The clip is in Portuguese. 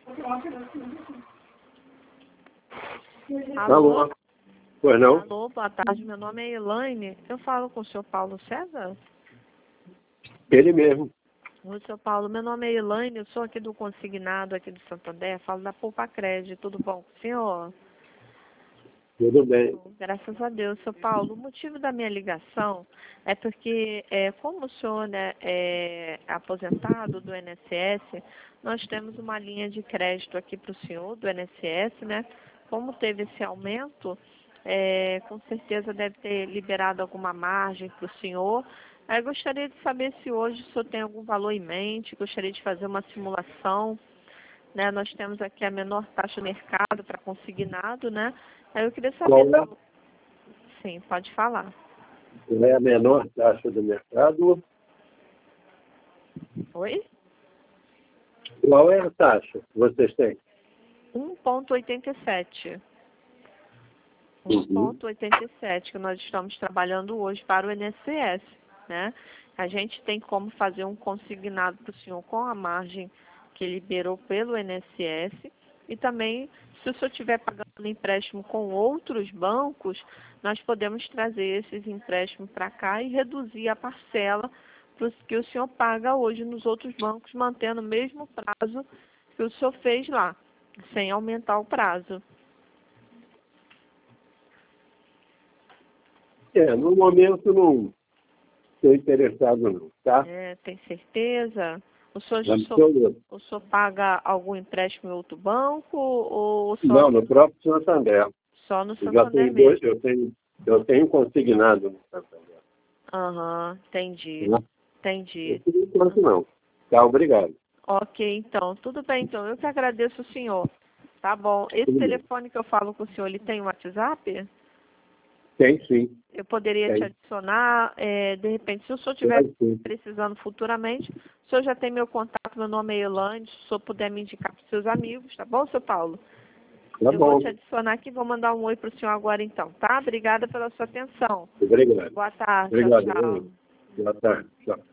Alô? Alô? Pois não? Alô, boa tarde. Meu nome é Elaine. Eu falo com o senhor Paulo César? Ele mesmo. Oi, senhor Paulo. Meu nome é Elaine. Eu sou aqui do Consignado, aqui do Santander. Falo da Poupa Crédito. Tudo bom com o senhor? Tudo bem. Graças a Deus, seu Paulo. O motivo da minha ligação é porque, como o senhor, né, é aposentado do INSS, nós temos uma linha de crédito aqui para o senhor, do INSS, né? Como teve esse aumento, com certeza deve ter liberado alguma margem para o senhor. Eu gostaria de saber se hoje o senhor tem algum valor em mente, gostaria de fazer uma simulação, né? Nós temos aqui a menor taxa de mercado para consignado, né? Aí eu queria saber... Qual Sim, pode falar. é a menor taxa do mercado? Oi? Qual é a taxa que vocês têm? 1,87. Uhum. 1,87 que nós estamos trabalhando hoje para o INSS, né? A gente tem como fazer um consignado para o senhor com a margem que liberou pelo INSS e também, se o senhor estiver pagando empréstimo com outros bancos, nós podemos trazer esses empréstimos para cá e reduzir a parcela que o senhor paga hoje nos outros bancos, mantendo o mesmo prazo que o senhor fez lá, sem aumentar o prazo. No momento não estou interessado não, tá? Tem certeza? O senhor, Absoluto. o senhor paga algum empréstimo em outro banco ou Não, no próprio Santander. só no Eu já Santander tenho dois, mesmo? eu tenho consignado no Santander. Aham, entendi. Né? Entendi. Por enquanto não. Tá, obrigado. Ok, então, tudo bem, então. Eu que agradeço o senhor. Tá bom. Esse Tudo bem. telefone que eu falo com o senhor, ele tem um WhatsApp? Tem sim. Eu poderia te Tem. adicionar, de repente, se o senhor estiver Tem sim. precisando futuramente, o senhor já tem meu contato, meu nome é Elaine, se o senhor puder me indicar para os seus amigos, tá bom, seu Paulo? Tá Eu vou bom. te adicionar aqui, vou mandar um oi para o senhor agora então, tá? Obrigada pela sua atenção. Obrigado. Boa tarde, tchau, Obrigado. tchau. Boa tarde. Tchau.